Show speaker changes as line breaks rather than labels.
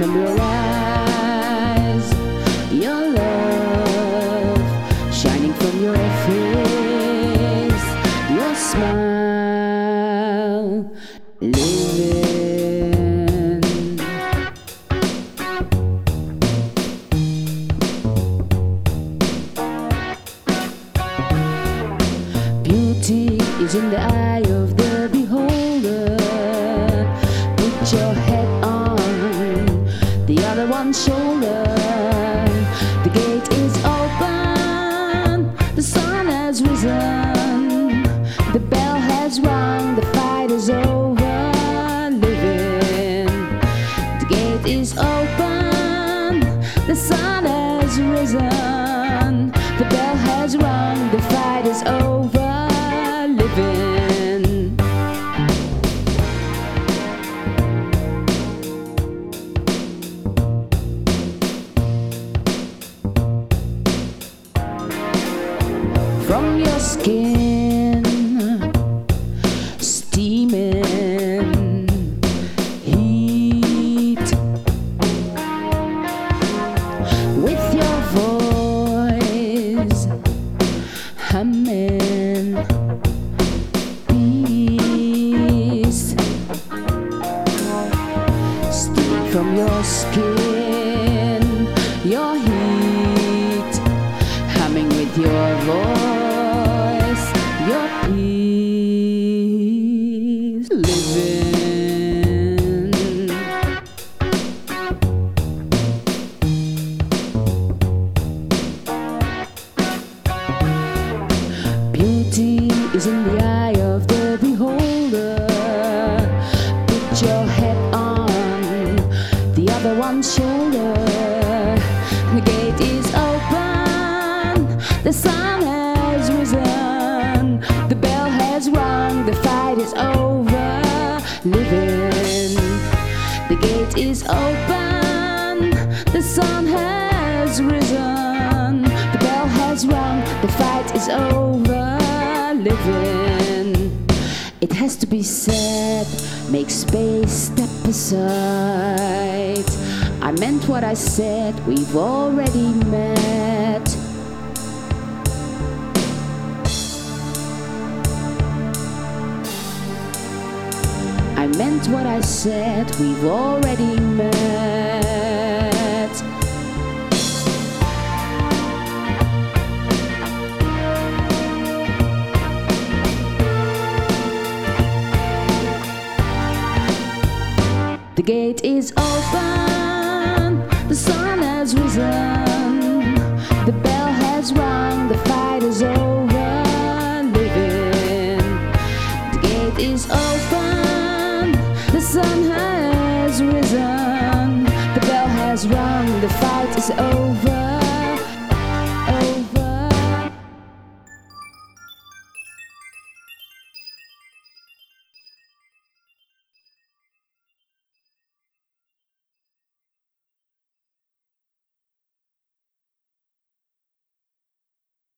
from your eyes, your love shining from your face, your smile living. Beauty is in the eye of the beholder. Put your head on the other one's shoulder. The gate is open, the sun has risen, the bell has rung, the fight is over. Living. The gate is open, the sun has risen, the bell has rung, the fight is over. Living. From your skin, steaming heat, with your voice humming peace. Steam from your skin, your heat, humming with your voice, your peace. Living. Beauty is in the eye of the beholder. Put your head on the other one's shoulder. The gate is open, the sun has risen, the bell has rung, the fight is over. Living. The gate is open, the sun has risen, the bell has rung, the fight is over. Living. It has to be said, make space, step aside. I meant what I said, we've already met. I meant what I said, we've already met. The gate is open, the sun has risen, the bell has rung, the fight is over.